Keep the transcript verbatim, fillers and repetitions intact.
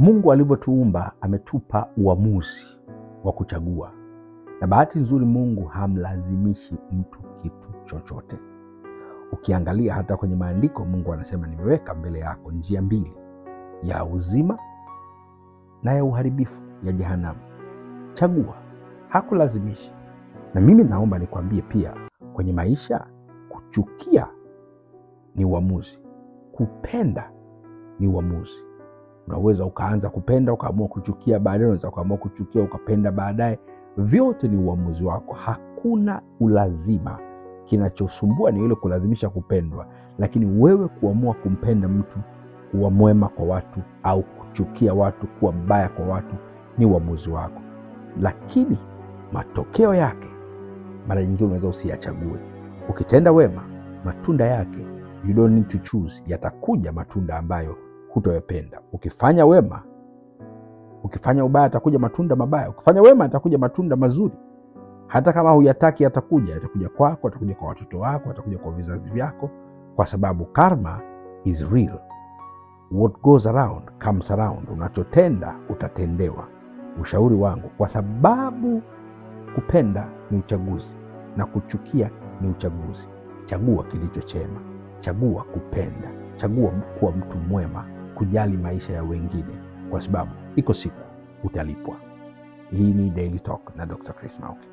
Mungu alivyotuumba ametupa uamuzi wa kuchagua. Na bahati nzuri Mungu hamlazimishi mtu kitu chochote. Ukiangalia hata kwenye maandiko Mungu anasema nimeweka mbele yako njia mbili, ya uzima na ya uharibifu, ya jehanamu. Chagua, hakulazimishi. Na mimi naomba nikwambie pia, kwenye maisha kuchukia ni uamuzi, kupenda ni uamuzi. Unaweza ukaanza kupenda ukaamua kuchukia baadaye, unaweza ukaamua kuchukia ukapenda baadaye. Vyote ni uamuzi wako, hakuna ulazima. Kinachosumbua ni yule kulazimisha kupendwa, lakini wewe kuamua kumpenda mtu, kuwa mwema kwa watu, au kuchukia watu, kuwa mbaya kwa watu, ni uamuzi wako. Lakini matokeo yake mara nyingine unaweza usiyachague. Ukitenda wema, matunda yake you don't need to choose, yatakuja matunda ambayo hutoyapenda. Ukifanya wema, ukifanya ubaya atakuja matunda mabaya. Ukifanya wema atakuja matunda mazuri. Hata kama huyataki yatakuja, yatakuja kwako, yatakuja kwa watoto wako, yatakuja kwa vizazi vyako, kwa sababu karma is real. What goes around comes around. Unachotenda utatendewa. Ushauri wangu, kwa sababu kupenda ni uchaguzi na kuchukia ni uchaguzi, chagua kilicho chema. Chagua kupenda, chagua kuwa mtu mwema, kujali maisha ya wengine, kwa sababu iko siku utalipwa. Hii ni Daily Talk na Doctor Chris Mauki.